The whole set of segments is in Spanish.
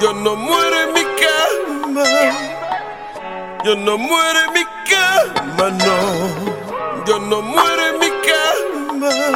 Yo no muero en mi cama. Yo no muero en mi cama, no. Yo no muero en mi cama.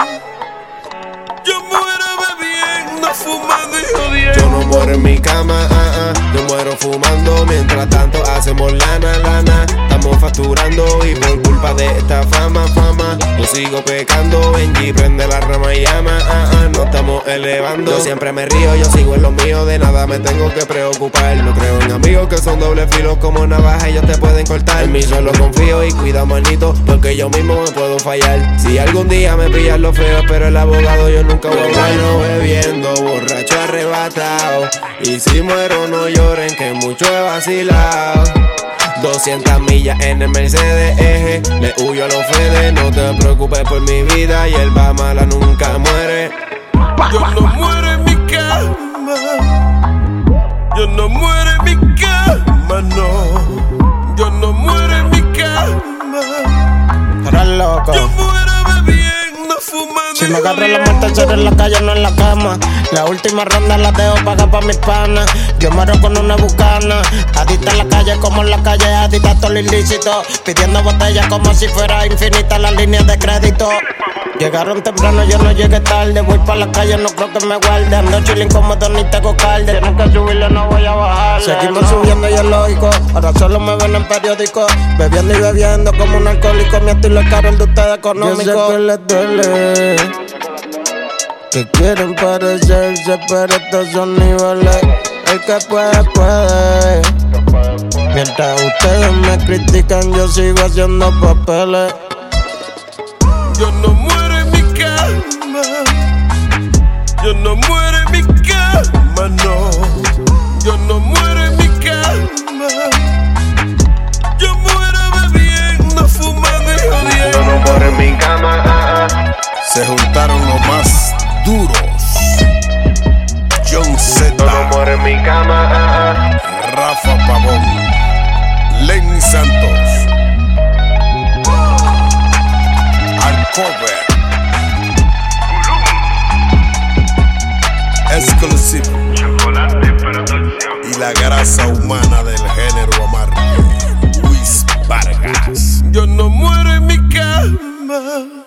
Yo muero bebiendo, fumando y jodiendo. Yo no muero en mi cama, yo muero fumando. Mientras tanto hacemos lana. Estamos facturando y por culpa de esta fama, yo sigo pecando. Benji prende la rama y llama, no estamos elevando. Yo siempre me río, yo sigo en lo mío. De nada me tengo que preocupar. No creo en amigos que son doble filos como navaja, ellos te pueden cortar. En mí solo confío y cuida manito, porque yo mismo me puedo fallar. Si algún día me pillan lo feo, pero el abogado yo nunca voy a hablar. No bebiendo, borracho arrebatado. Y si muero no lloren, que mucho he vacilado. 200 millas en el Mercedes eje, le huyo a los Fede. No te preocupes por mi vida y el Bamala nunca muere. Yo no muero en mi cama. Yo no muero en mi cama, no. Yo no muero en mi cama. Eres loco. Yo muero bebiendo, fumando. Si me agarro la muerte será en la calle, no en la cama. La última ronda la dejo pagar pa' mis panas. Yo muero con una bucana. Adicta en la calle como en la calle, adicta a todo lo ilícito. Pidiendo botellas como si fuera infinita la línea de crédito. Llegaron temprano, yo no llegué tarde. Voy pa' la calle, no creo que me guarde. Ando chilling como ni tengo calde. Tienen que subirle, no voy a bajarle. Seguimos subiendo y es lógico. Ahora solo me ven en periódicos. Bebiendo y bebiendo como un alcohólico. Mi estilo es caro, el de ustedes económico. Yo sé que les duele, que quieren parecerse, pero estos son niveles. El que puede, puede. Mientras ustedes me critican, yo sigo haciendo papeles. Yo no muero en mi cama. Yo no muero en mi cama, no. Yo no muero en mi cama. Yo muero bebiendo, fumando y jodiendo. Yo no muero en mi cama, Se juntaron los más duros. John Z, yo no muero en mi cama, Rafa Pavón, Lenny Santos, Alcover, Exclusive y la grasa humana del género amargo, Luis Vargas. Yo no muero en mi cama.